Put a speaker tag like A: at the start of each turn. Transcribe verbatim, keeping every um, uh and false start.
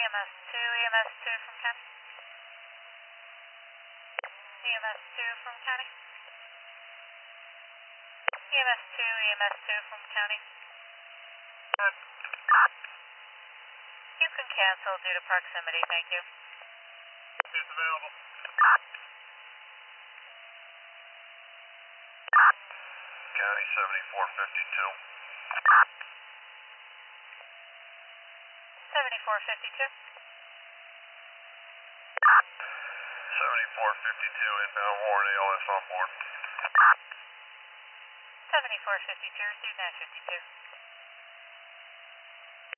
A: M S two, E M S two from county. E M S two from county. E M S two, E M S two from county. You can cancel due to proximity, thank you.
B: It's available. County seventy-four fifty-two.
A: seventy-four fifty-two.
B: seventy-four fifty-two, inbound warrant, A L S on board.
A: seventy-four fifty-two, received nine fifty-two.